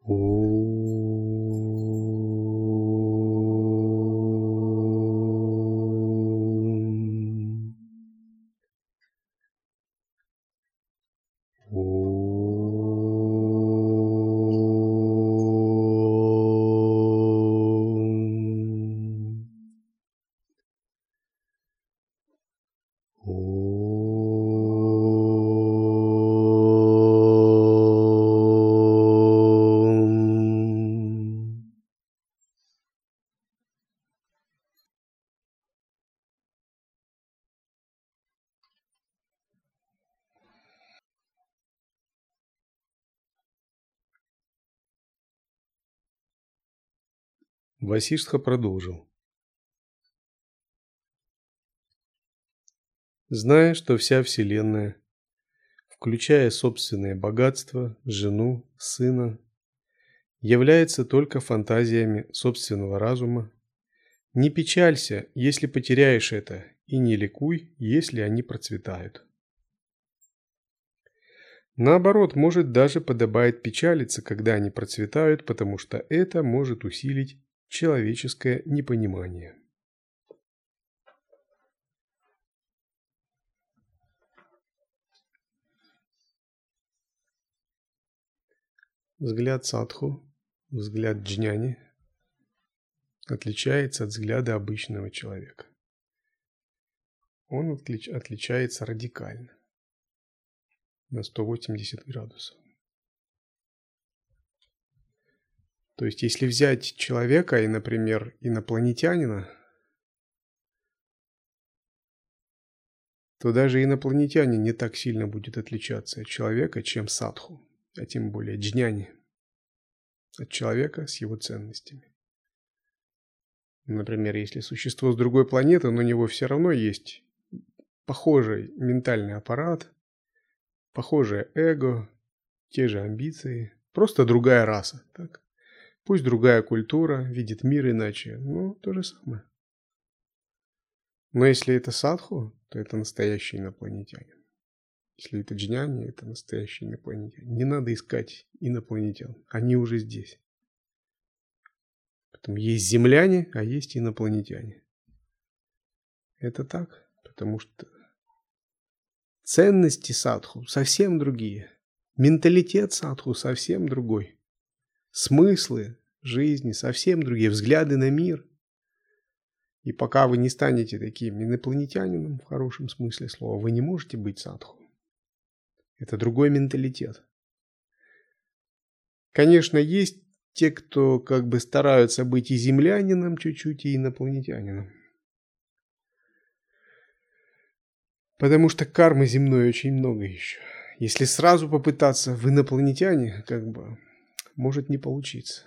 Om. Васиштха продолжил. Зная, что вся Вселенная, включая собственное богатство, жену, сына, является только фантазиями собственного разума, не печалься, если потеряешь это, и не ликуй, если они процветают. Наоборот, может, даже подобает печалиться, когда они процветают, потому что это может усилить человеческое непонимание. Взгляд садху, взгляд джняни отличается от взгляда обычного человека. Он отличается радикально, на 180 градусов. То есть, если взять человека и, например, инопланетянина, то даже инопланетянин не так сильно будет отличаться от человека, чем садху, а тем более джняни, от человека с его ценностями. Например, если существо с другой планеты, но у него все равно есть похожий ментальный аппарат, похожее эго, те же амбиции, просто другая раса, так? Пусть другая культура, видит мир иначе, но то же самое. Но если это садху, то это настоящий инопланетянин. Если это джняни, это настоящий инопланетянин. Не надо искать инопланетян, они уже здесь. Поэтому есть земляне, а есть инопланетяне. Это так, потому что ценности садху совсем другие. Менталитет садху совсем другой. Смыслы жизни совсем другие, взгляды на мир. И пока вы не станете таким инопланетянином, в хорошем смысле слова, вы не можете быть садху. Это другой менталитет. Конечно, есть те, кто как бы стараются быть и землянином чуть-чуть, и инопланетянином. Потому что кармы земной очень много еще. Если сразу попытаться в инопланетяне, как бы, может не получиться.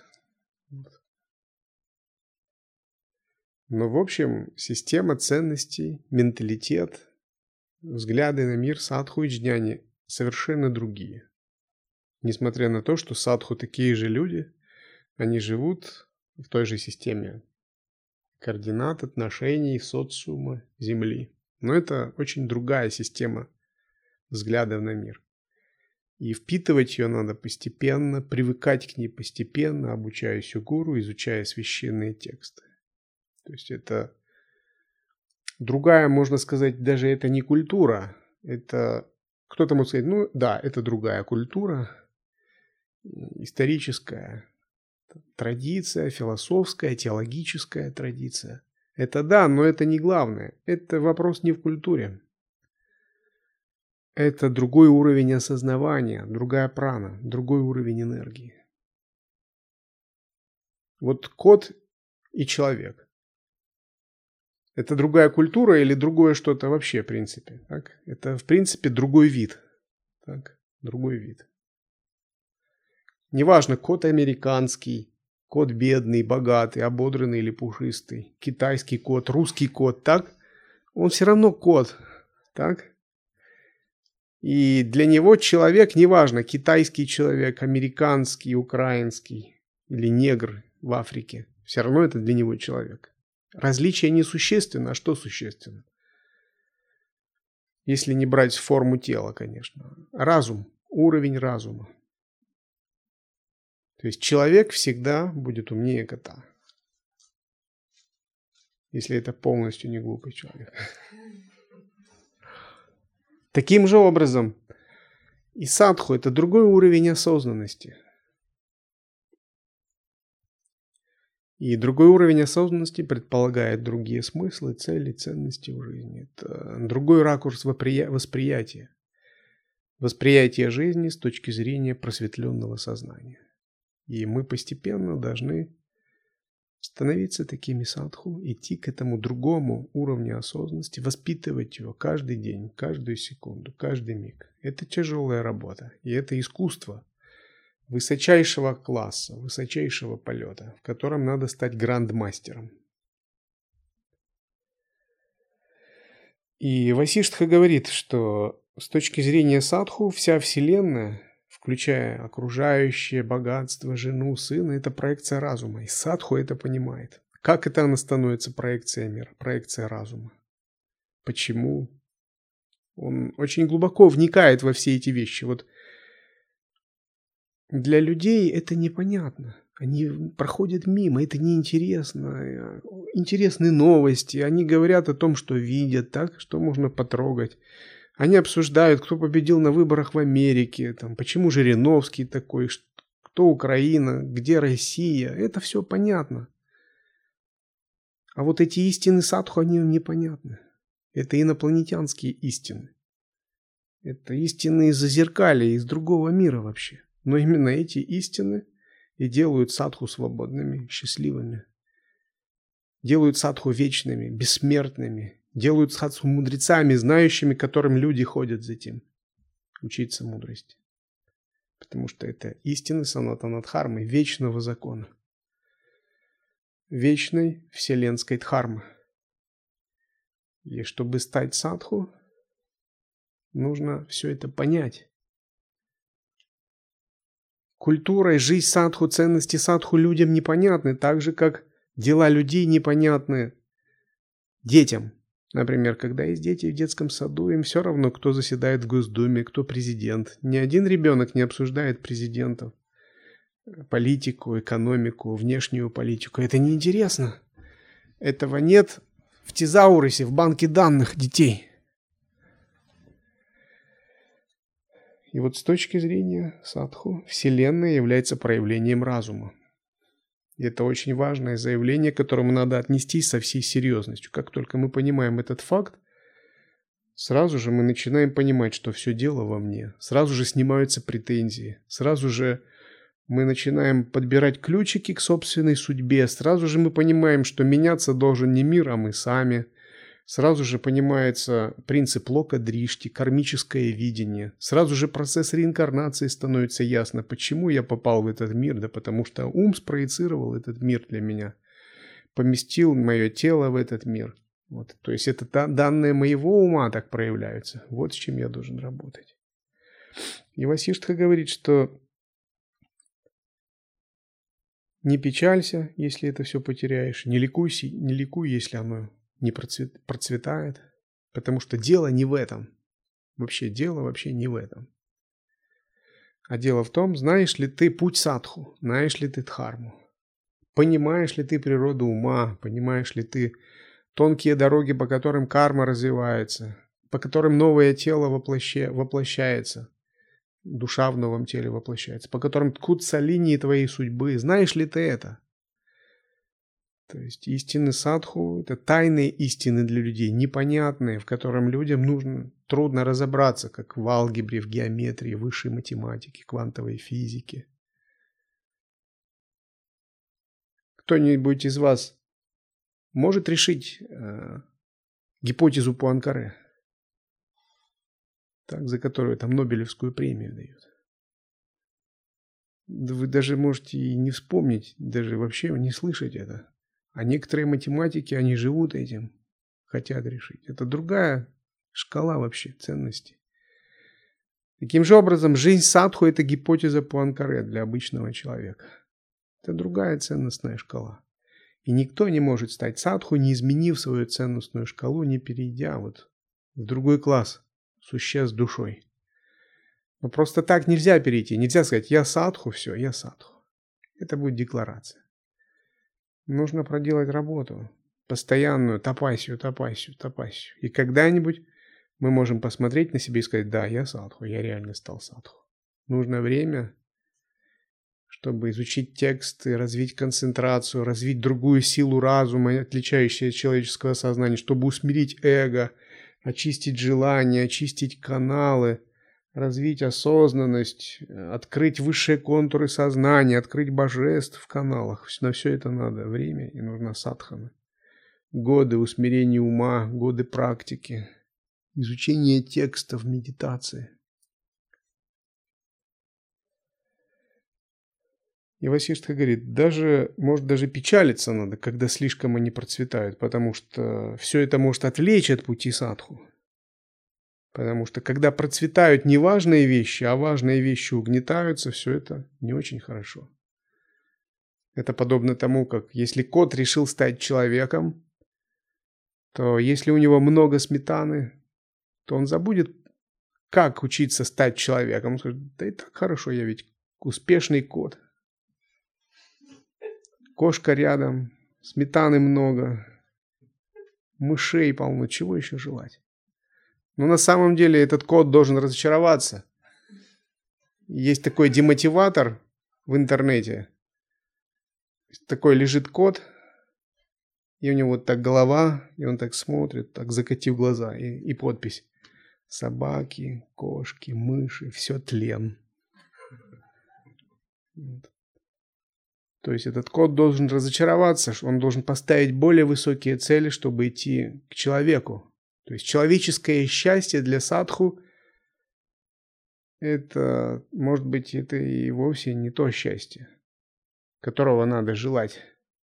Но, в общем, система ценностей, менталитет, взгляды на мир садху и джняни совершенно другие. Несмотря на то, что садху такие же люди, они живут в той же системе координат, отношений, социума, Земли. Но это очень другая система взглядов на мир. И впитывать ее надо постепенно, привыкать к ней постепенно, обучаясь у гуру, изучая священные тексты. То есть это другая, можно сказать, даже это не культура. Это кто-то может сказать, ну да, это другая культура, историческая традиция, философская, теологическая традиция. Это да, но это не главное. Это вопрос не в культуре. Это другой уровень осознавания, другая прана, другой уровень энергии. Вот кот и человек. Это другая культура или другое что-то вообще, в принципе. Так? Это, в принципе, другой вид. Так? Другой вид. Неважно, кот американский, кот бедный, богатый, ободранный или пушистый, китайский кот, русский кот, так? Он все равно кот, так? И для него человек, неважно, китайский человек, американский, украинский или негр в Африке, все равно это для него человек. Различие несущественно, а что существенно? Если не брать форму тела, конечно. Разум, уровень разума. То есть человек всегда будет умнее кота. Если это полностью не глупый человек. Таким же образом, и садху – это другой уровень осознанности. И другой уровень осознанности предполагает другие смыслы, цели, ценности в жизни. Это другой ракурс восприятия. Восприятие жизни с точки зрения просветленного сознания. И мы постепенно должны становиться такими садху, идти к этому другому уровню осознанности, воспитывать его каждый день, каждую секунду, каждый миг. Это тяжелая работа, и это искусство высочайшего класса, высочайшего полета, в котором надо стать грандмастером. И Васиштха говорит, что с точки зрения садху вся Вселенная, включая окружающее богатство, жену, сына, это проекция разума. И садху это понимает. Как это она становится проекцией мира, проекция разума? Почему? Он очень глубоко вникает во все эти вещи. Вот для людей это непонятно. Они проходят мимо, это неинтересно. Интересны новости. Они говорят о том, что видят, так, что можно потрогать. Они обсуждают, кто победил на выборах в Америке, там, почему Жириновский такой, кто Украина, где Россия. Это все понятно. А вот эти истины садху, они непонятны. Это инопланетянские истины. Это истины из зазеркалья, из другого мира вообще. Но именно эти истины и делают садху свободными, счастливыми. Делают садху вечными, бессмертными. Делают садху мудрецами, знающими, которым люди ходят за тем. Учиться мудрости. Потому что это истины санатана дхармы, вечного закона. Вечной вселенской дхармы. И чтобы стать садху, нужно все это понять. Культура и жизнь садху, ценности садху людям непонятны, так же, как дела людей непонятны детям. Например, когда есть дети в детском саду, им все равно, кто заседает в Госдуме, кто президент. Ни один ребенок не обсуждает президентов, политику, экономику, внешнюю политику. Это неинтересно. Этого нет в тезаурусе, в банке данных детей. И вот с точки зрения садху, Вселенная является проявлением разума. И это очень важное заявление, к которому надо отнестись со всей серьезностью. Как только мы понимаем этот факт, сразу же мы начинаем понимать, что все дело во мне. Сразу же снимаются претензии. Сразу же мы начинаем подбирать ключики к собственной судьбе. Сразу же мы понимаем, что меняться должен не мир, а мы сами. Сразу же понимается принцип лока-дришти, кармическое видение. Сразу же процесс реинкарнации становится ясно, почему я попал в этот мир. Да потому что ум спроецировал этот мир для меня. Поместил мое тело в этот мир. Вот. То есть это данные моего ума так проявляются. Вот с чем я должен работать. И Васиштха говорит, что не печалься, если это все потеряешь. Не ликуй, если оно не процветает, потому что дело не в этом. Дело вообще не в этом. А дело в том, знаешь ли ты путь садху, знаешь ли ты дхарму, понимаешь ли ты природу ума, понимаешь ли ты тонкие дороги, по которым карма развивается, по которым новое тело воплощается, душа в новом теле воплощается, по которым ткутся линии твоей судьбы. Знаешь ли ты это? То есть истины садху – это тайные истины для людей, непонятные, в котором людям трудно разобраться, как в алгебре, в геометрии, высшей математике, квантовой физике. Кто-нибудь из вас может решить гипотезу Пуанкаре, за которую там Нобелевскую премию дают? Вы даже можете и не вспомнить, даже вообще не слышать это. А некоторые математики, они живут этим, хотят решить. Это другая шкала вообще ценностей. Таким же образом, жизнь садху – это гипотеза Пуанкаре для обычного человека. Это другая ценностная шкала. И никто не может стать садху, не изменив свою ценностную шкалу, не перейдя в другой класс существ с душой. Но просто так нельзя перейти. Нельзя сказать, я садху, все, я садху. Это будет декларация. Нужно проделать работу. Постоянную тапасию. И когда-нибудь мы можем посмотреть на себя и сказать: да, я садху, я реально стал садху. Нужно время, чтобы изучить тексты, развить концентрацию, развить другую силу разума, отличающуюся от человеческого сознания, чтобы усмирить эго, очистить желания, очистить каналы, развить осознанность, открыть высшие контуры сознания, открыть божеств в каналах. На все это надо время, и нужна садхана. Годы усмирения ума, годы практики, изучение текстов, медитации. И Васиштха говорит, может даже печалиться надо, когда слишком они процветают, потому что все это может отвлечь от пути садху. Потому что когда процветают неважные вещи, а важные вещи угнетаются, все это не очень хорошо. Это подобно тому, как если кот решил стать человеком, то если у него много сметаны, то он забудет, как учиться стать человеком. Он скажет: да и так хорошо, я ведь успешный кот. Кошка рядом, сметаны много, мышей полно, чего еще желать? Но на самом деле этот кот должен разочароваться. Есть такой демотиватор в интернете. Такой лежит кот, и у него вот так голова, и он так смотрит, так закатив глаза, и подпись: собаки, кошки, мыши, все тлен. То есть этот кот должен разочароваться, он должен поставить более высокие цели, чтобы идти к человеку. То есть человеческое счастье для садху – это, может быть, это и вовсе не то счастье, которого надо желать.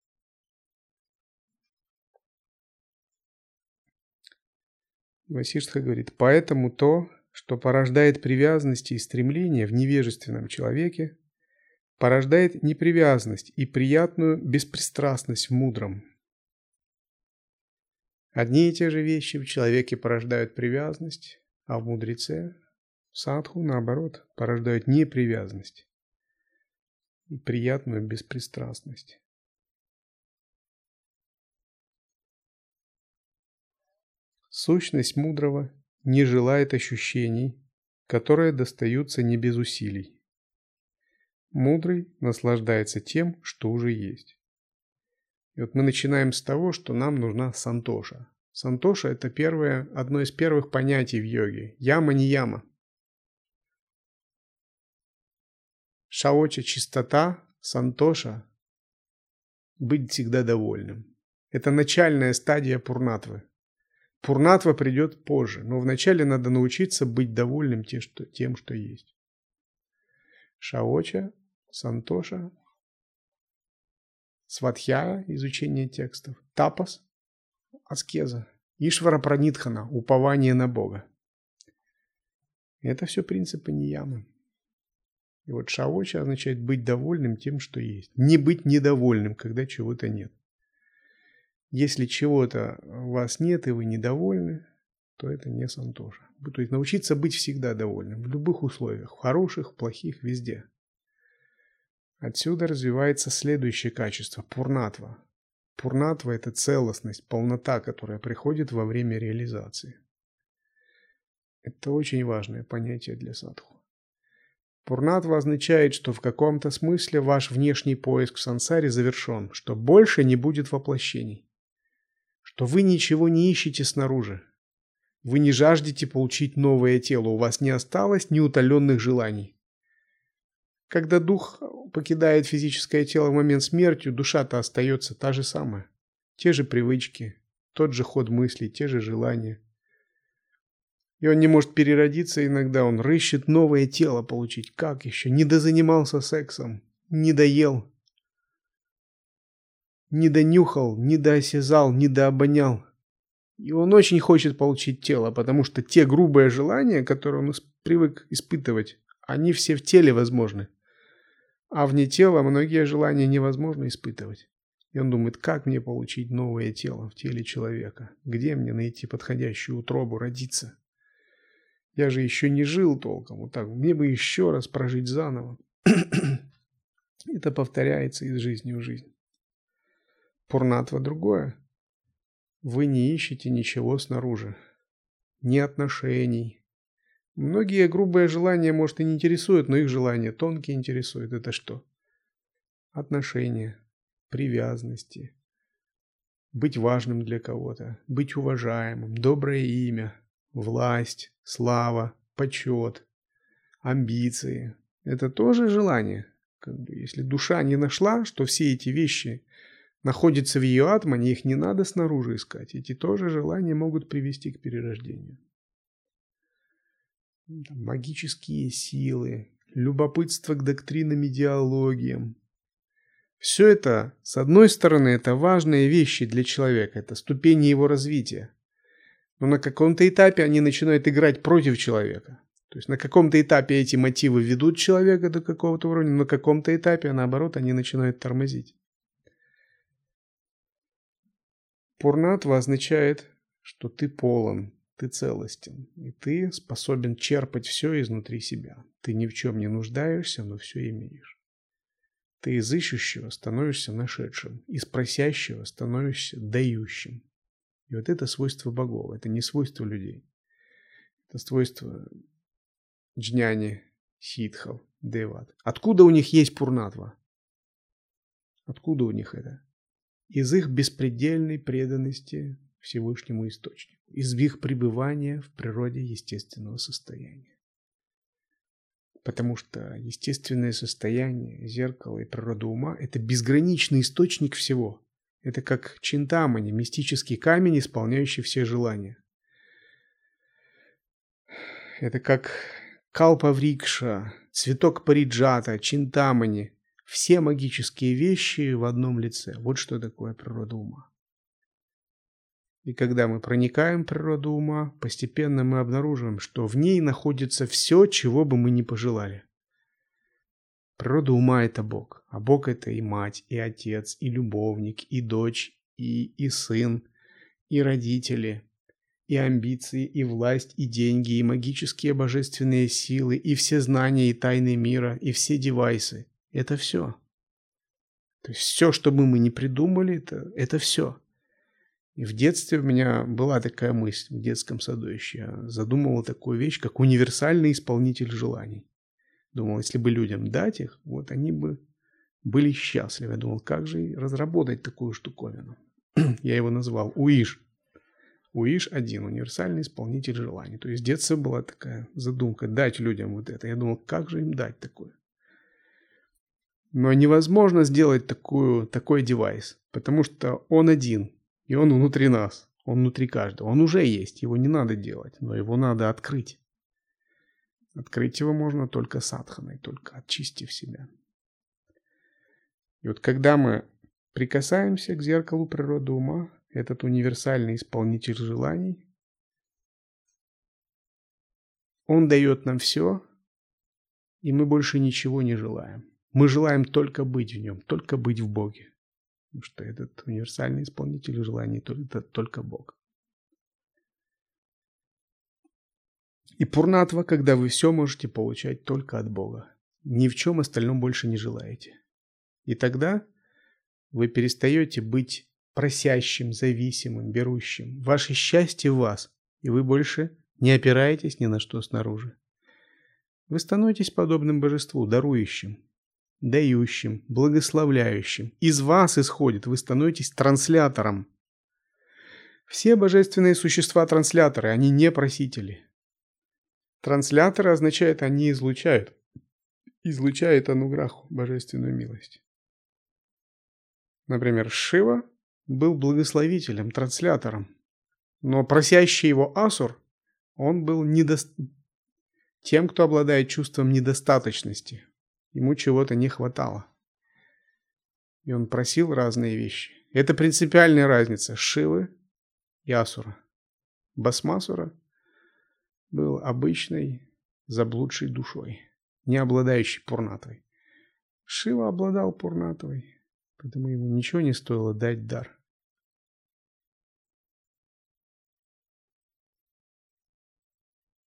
Васиштха говорит, поэтому то, что порождает привязанности и стремления в невежественном человеке, порождает непривязанность и приятную беспристрастность в мудром. Одни и те же вещи в человеке порождают привязанность, а в мудреце, в садху, наоборот, порождают непривязанность и приятную беспристрастность. Сущность мудрого не желает ощущений, которые достаются не без усилий. Мудрый наслаждается тем, что уже есть. И вот мы начинаем с того, что нам нужна сантоша. Сантоша – это одно из первых понятий в йоге. Яма не яма. Шаоча – чистота, сантоша – быть всегда довольным. Это начальная стадия пурнатвы. Пурнатва придет позже, но вначале надо научиться быть довольным тем, что есть. Шаоча, сантоша, свадхья, изучение текстов, тапас, аскеза, ишвара пранитхана, упование на Бога. Это все принципы ниямы. И вот шаоча означает быть довольным тем, что есть. Не быть недовольным, когда чего-то нет. Если чего-то у вас нет и вы недовольны, то это не сантоша. То есть научиться быть всегда довольным, в любых условиях, в хороших, в плохих, везде. Отсюда развивается следующее качество – пурнатва. Пурнатва – это целостность, полнота, которая приходит во время реализации. Это очень важное понятие для садху. Пурнатва означает, что в каком-то смысле ваш внешний поиск в сансаре завершен, что больше не будет воплощений, что вы ничего не ищете снаружи, вы не жаждете получить новое тело, у вас не осталось неутоленных желаний. Когда дух покидает физическое тело в момент смерти, душа-то остается та же самая. Те же привычки, тот же ход мыслей, те же желания. И он не может переродиться иногда, он рыщет новое тело получить. Как еще? Не дозанимался сексом, не доел, не донюхал, не доосязал, не дообонял. И он очень хочет получить тело, потому что те грубые желания, которые он привык испытывать, они все в теле возможны. А вне тела многие желания невозможно испытывать. И он думает, как мне получить новое тело в теле человека? Где мне найти подходящую утробу, родиться? Я же еще не жил толком. Вот так, мне бы еще раз прожить заново. Это повторяется из жизни в жизнь. Пурнатва другое. Вы не ищете ничего снаружи. Ни отношений. Многие грубые желания, может, и не интересуют, но их желания тонкие интересуют. Это что? Отношения, привязанности, быть важным для кого-то, быть уважаемым, доброе имя, власть, слава, почет, амбиции. Это тоже желание. Если душа не нашла, что все эти вещи находятся в ее атмане, их не надо снаружи искать. Эти тоже желания могут привести к перерождению. Магические силы, любопытство к доктринам, идеологиям. Все это, с одной стороны, это важные вещи для человека, это ступени его развития. Но на каком-то этапе они начинают играть против человека. То есть на каком-то этапе эти мотивы ведут человека до какого-то уровня, на каком-то этапе, наоборот, они начинают тормозить. Пурнатва означает, что ты полон, ты целостен, и ты способен черпать все изнутри себя. Ты ни в чем не нуждаешься, но все имеешь. Ты из ищущего становишься нашедшим, из просящего становишься дающим. И вот это свойство богов, это не свойство людей. Это свойство джняни, ситхов, деват. Откуда у них есть пурнатва? Откуда у них это? Из их беспредельной преданности Всевышнему Источнику, из их пребывания в природе естественного состояния. Потому что естественное состояние, зеркало и природа ума – это безграничный источник всего. Это как чинтамани, мистический камень, исполняющий все желания. Это как калпаврикша, цветок париджата, чинтамани. Все магические вещи в одном лице. Вот что такое природа ума. И когда мы проникаем в природу ума, постепенно мы обнаруживаем, что в ней находится все, чего бы мы ни пожелали. Природа ума – это Бог. А Бог – это и мать, и отец, и любовник, и дочь, и сын, и родители, и амбиции, и власть, и деньги, и магические божественные силы, и все знания и тайны мира, и все девайсы. Это все. То есть все, что бы мы ни придумали, это все. И в детстве у меня была такая мысль, в детском саду еще. Я задумывал такую вещь, как универсальный исполнитель желаний. Думал, если бы людям дать их, вот они бы были счастливы. Я думал, как же разработать такую штуковину. Я его назвал УИЖ. УИЖ-1, универсальный исполнитель желаний. То есть в детстве была такая задумка, дать людям вот это. Я думал, как же им дать такое? Но невозможно сделать такой девайс, потому что он один. И он внутри нас, он внутри каждого. Он уже есть, его не надо делать, но его надо открыть. Открыть его можно только садханой, только очистив себя. И вот когда мы прикасаемся к зеркалу природы ума, этот универсальный исполнитель желаний, он дает нам все, и мы больше ничего не желаем. Мы желаем только быть в нем, только быть в Боге. Потому что этот универсальный исполнитель желаний – это только Бог. И пурнатва, когда вы все можете получать только от Бога. Ни в чем остальном больше не желаете. И тогда вы перестаете быть просящим, зависимым, берущим. Ваше счастье в вас, и вы больше не опираетесь ни на что снаружи. Вы становитесь подобным божеству, дарующим, дающим, благословляющим. Из вас исходит, вы становитесь транслятором. Все божественные существа трансляторы, они не просители. Трансляторы означает, они излучают. Излучают ануграху, божественную милость. Например, Шива был благословителем, транслятором. Но просящий его асур, он был тем, кто обладает чувством недостаточности. Ему чего-то не хватало. И он просил разные вещи. Это принципиальная разница Шивы и асура. Басмасура был обычной заблудшей душой, не обладающей пурнатвой. Шива обладал пурнатвой, поэтому ему ничего не стоило дать дар.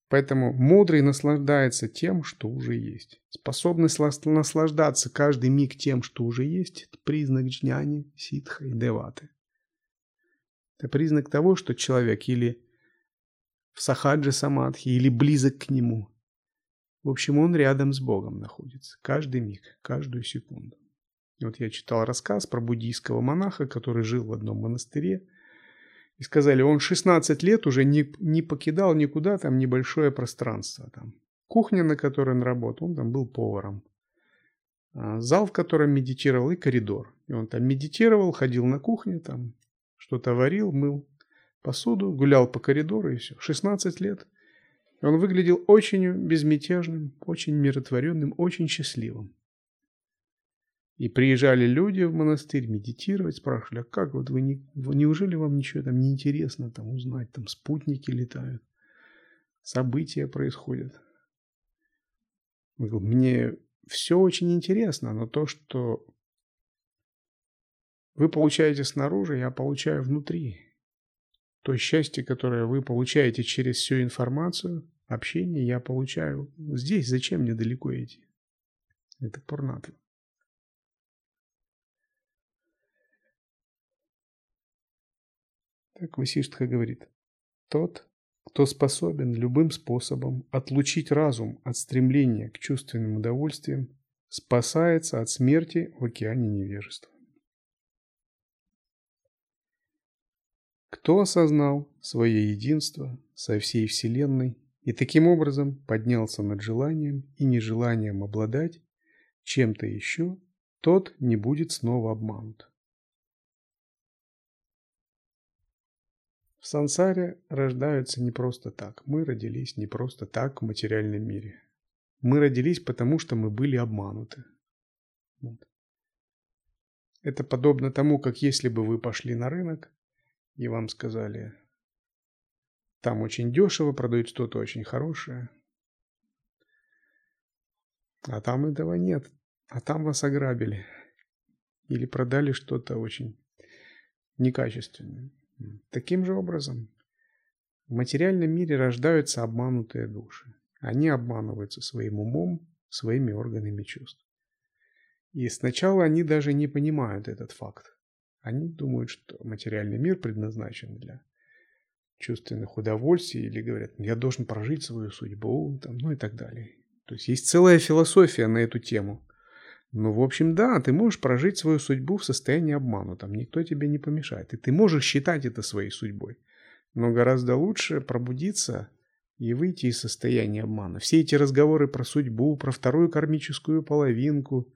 Поэтому мудрый наслаждается тем, что уже есть. Способность наслаждаться каждый миг тем, что уже есть, это признак джняни, ситха и деваты. Это признак того, что человек или в сахаджи самадхи, или близок к нему. В общем, он рядом с Богом находится. Каждый миг, каждую секунду. И вот я читал рассказ про буддийского монаха, который жил в одном монастыре. И сказали, он 16 лет уже не покидал никуда там небольшое пространство. Там кухня, на которой он работал, он там был поваром. Зал, в котором медитировал, и коридор. И он там медитировал, ходил на кухню, там что-то варил, мыл посуду, гулял по коридору и все. 16 лет. И он выглядел очень безмятежным, очень миротворенным, очень счастливым. И приезжали люди в монастырь медитировать, спрашивали, а как вот неужели вам ничего там не интересно там узнать, там спутники летают, события происходят. Он говорил, мне все очень интересно, но то, что вы получаете снаружи, я получаю внутри. То счастье, которое вы получаете через всю информацию, общение, я получаю здесь. Зачем мне далеко идти? Это пурнатва. Так Васиштха говорит, тот, кто способен любым способом отлучить разум от стремления к чувственным удовольствиям, спасается от смерти в океане невежества. Кто осознал свое единство со всей Вселенной и таким образом поднялся над желанием и нежеланием обладать чем-то еще, тот не будет снова обманут. В сансаре рождаются не просто так. Мы родились не просто так в материальном мире. Мы родились потому, что мы были обмануты. Вот. Это подобно тому, как если бы вы пошли на рынок, и вам сказали, там очень дешево, продают что-то очень хорошее, а там этого нет, а там вас ограбили или продали что-то очень некачественное. Таким же образом, в материальном мире рождаются обманутые души. Они обманываются своим умом, своими органами чувств. И сначала они даже не понимают этот факт. Они думают, что материальный мир предназначен для чувственных удовольствий, или говорят, я должен прожить свою судьбу, там, ну и так далее. То есть целая философия на эту тему. Ну, в общем, да, ты можешь прожить свою судьбу в состоянии обмана, там никто тебе не помешает. И ты можешь считать это своей судьбой. Но гораздо лучше пробудиться и выйти из состояния обмана. Все эти разговоры про судьбу, про вторую кармическую половинку,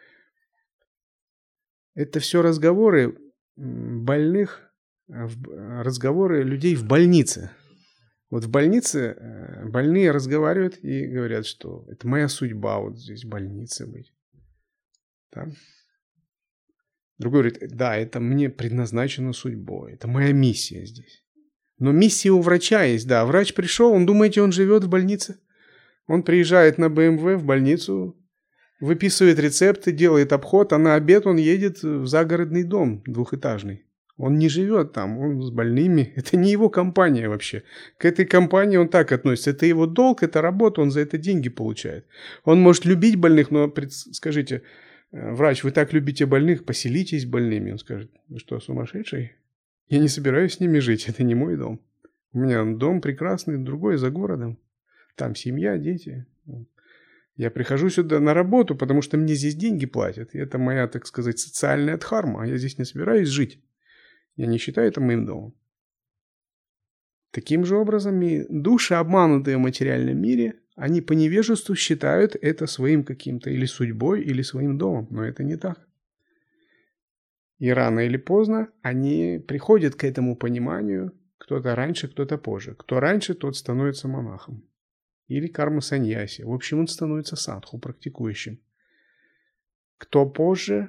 это все разговоры больных, разговоры людей в больнице. Вот в больнице больные разговаривают и говорят, что это моя судьба вот здесь в больнице быть. Да? Другой говорит, да, это мне предназначено судьбой, это моя миссия здесь. Но миссия у врача есть, да. Врач пришел, думаете, он живет в больнице? Он приезжает на БМВ в больницу, выписывает рецепты, делает обход, а на обед он едет в загородный дом двухэтажный. Он не живет там, он с больными. Это не его компания вообще. К этой компании он так относится. Это его долг, это работа, он за это деньги получает. Он может любить больных, но скажите, врач, вы так любите больных, поселитесь больными. Он скажет, вы что, сумасшедший? Я не собираюсь с ними жить, это не мой дом. У меня дом прекрасный, другой за городом. Там семья, дети. Я прихожу сюда на работу, потому что мне здесь деньги платят. И это моя, так сказать, социальная дхарма. Я здесь не собираюсь жить. Я не считаю это моим домом. Таким же образом и души, обманутые в материальном мире, они по невежеству считают это своим каким-то или судьбой, или своим домом. Но это не так. И рано или поздно они приходят к этому пониманию, кто-то раньше, кто-то позже. Кто раньше, тот становится монахом. Или карма-саньяси. В общем, он становится садху, практикующим. Кто позже,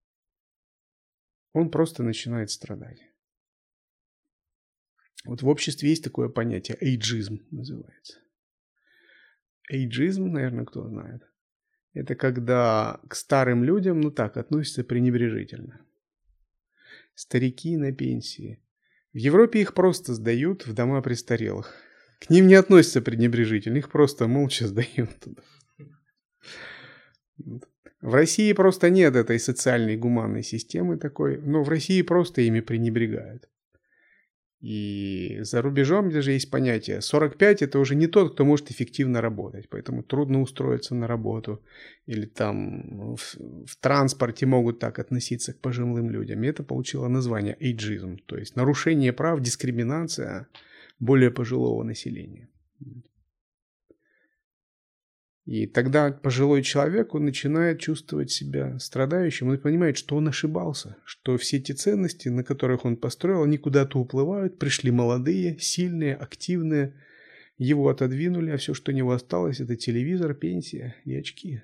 он просто начинает страдать. Вот в обществе есть такое понятие, эйджизм называется. Эйджизм, наверное, кто знает. Это когда к старым людям, относятся пренебрежительно. Старики на пенсии. В Европе их просто сдают в дома престарелых. К ним не относятся пренебрежительно, их просто молча сдают туда. В России просто нет этой социальной гуманной системы такой, но в России просто ими пренебрегают. И за рубежом даже есть понятие 45 – это уже не тот, кто может эффективно работать, поэтому трудно устроиться на работу. Или там в транспорте могут так относиться к пожилым людям. И это получило название эйджизм, то есть нарушение прав, дискриминация более пожилого населения. И тогда пожилой человек, он начинает чувствовать себя страдающим, он понимает, что он ошибался, что все эти ценности, на которых он построил, они куда-то уплывают, пришли молодые, сильные, активные, его отодвинули, а все, что у него осталось, это телевизор, пенсия и очки.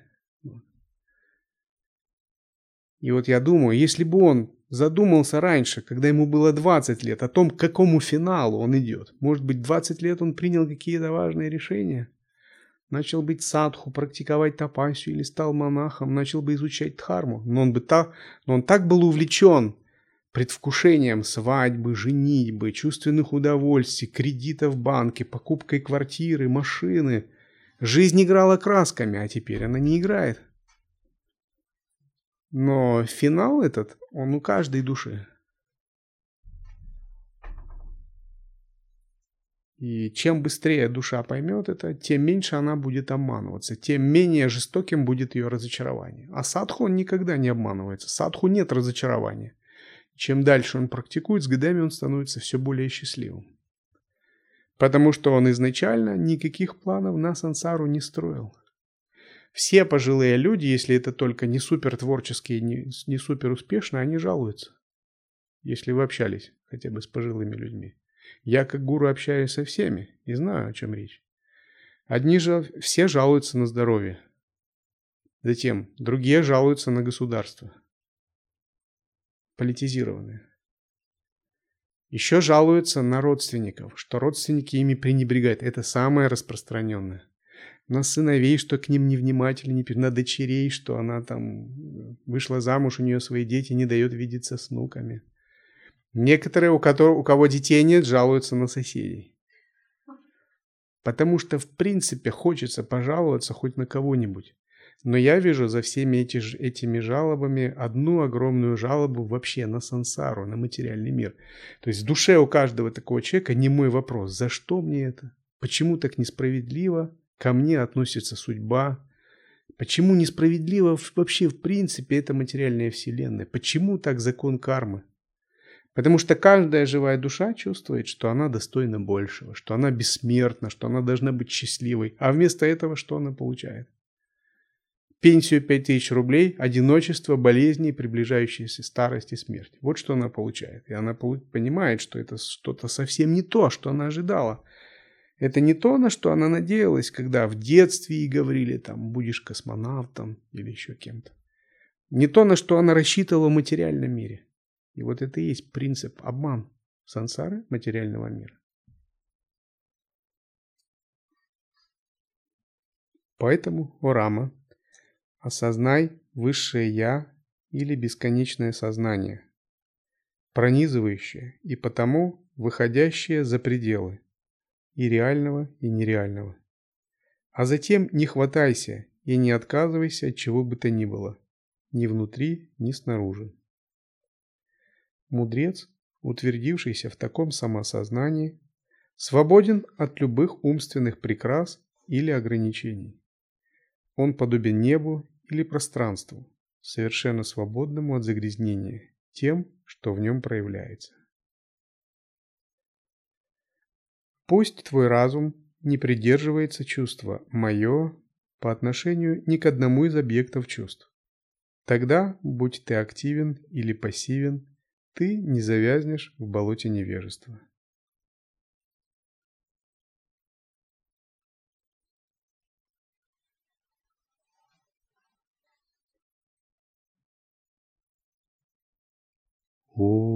И вот я думаю, если бы он задумался раньше, когда ему было 20 лет, о том, к какому финалу он идет, может быть, 20 лет он принял какие-то важные решения, начал быть садху, практиковать тапасию или стал монахом, начал бы изучать дхарму. Но он так был увлечен предвкушением свадьбы, женитьбы, чувственных удовольствий, кредитов в банке, покупкой квартиры, машины. Жизнь играла красками, а теперь она не играет. Но финал этот, он у каждой души. И чем быстрее душа поймет это, тем меньше она будет обманываться, тем менее жестоким будет ее разочарование. А садху он никогда не обманывается. Садху нет разочарования. Чем дальше он практикует, с годами он становится все более счастливым. Потому что он изначально никаких планов на сансару не строил. Все пожилые люди, если это только не супер творческие, не супер успешные, они жалуются. Если вы общались хотя бы с пожилыми людьми. Я как гуру общаюсь со всеми и знаю, о чем речь. Одни же все жалуются на здоровье. Затем другие жалуются на государство. Политизированные. Еще жалуются на родственников, что родственники ими пренебрегают. Это самое распространенное. На сыновей, что к ним невнимательны, на дочерей, что она там вышла замуж, у нее свои дети, не дает видеться с внуками. Некоторые, у кого детей нет, жалуются на соседей. Потому что, в принципе, хочется пожаловаться хоть на кого-нибудь. Но я вижу за всеми этими жалобами одну огромную жалобу вообще на сансару, на материальный мир. То есть в душе у каждого такого человека немой вопрос: за что мне это? Почему так несправедливо ко мне относится судьба? Почему несправедливо вообще в принципе эта материальная вселенная? Почему так закон кармы? Потому что каждая живая душа чувствует, что она достойна большего, что она бессмертна, что она должна быть счастливой. А вместо этого что она получает? Пенсию 5000 рублей, одиночество, болезни, приближающаяся старость и смерть. Вот что она получает. И она понимает, что это что-то совсем не то, что она ожидала. Это не то, на что она надеялась, когда в детстве ей говорили, там, будешь космонавтом или еще кем-то. Не то, на что она рассчитывала в материальном мире. И вот это и есть принцип обман сансары материального мира. Поэтому, о Рама, осознай высшее Я или бесконечное сознание, пронизывающее и потому выходящее за пределы и реального, и нереального. А затем не хватайся и не отказывайся от чего бы то ни было, ни внутри, ни снаружи. Мудрец, утвердившийся в таком самосознании, свободен от любых умственных прикрас или ограничений. Он подобен небу или пространству, совершенно свободному от загрязнения тем, что в нем проявляется. Пусть твой разум не придерживается чувства «моё» по отношению ни к одному из объектов чувств. Тогда, будь ты активен или пассивен, ты не завязнешь в болоте невежества. О